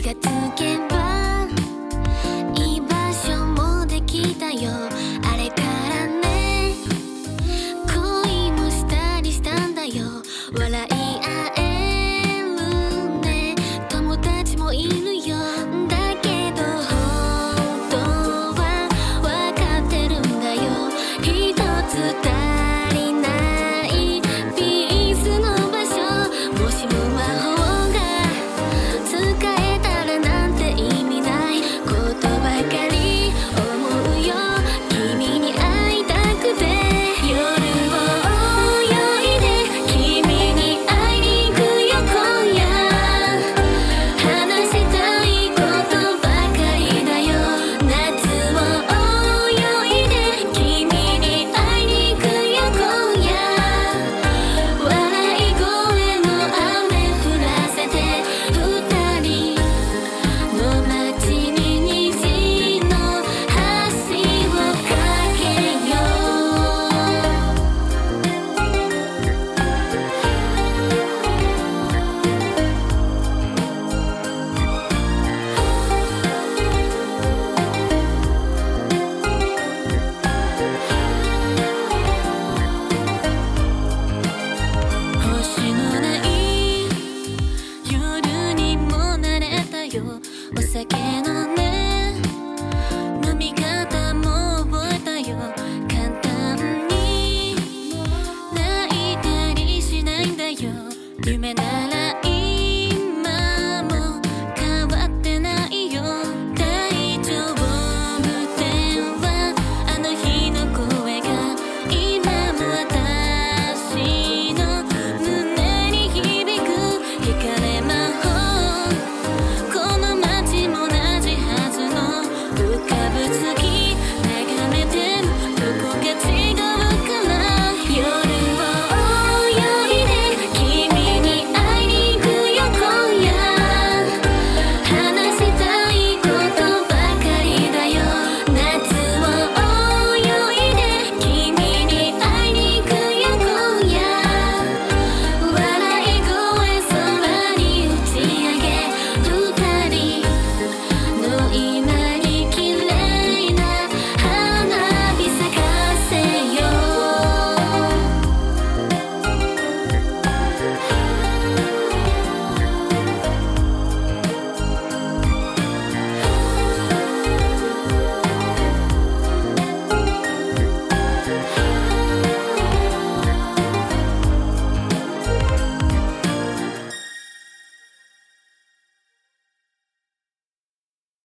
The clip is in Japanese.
気がつけば居場所もできたよ。あれからね、恋もしたりしたんだよ。笑い合えるね、友達もいるよ。だけど本当は分かってるんだよ。一つ足りないピースの場所。もしも魔法が使えたらなんて意味ないことばかり思うよ。君に会いたくて夜を泳いで君に会いに行くよ今夜。話したいことばかりだよ。夏を泳いで君に会いに行くよ今夜。笑い声の雨降らせて二人の街に虹の橋を架けよ星のない夜にもなれたよ。お酒のね飲み方も覚えたよ。簡単に泣いたりしないんだよ。夢ならい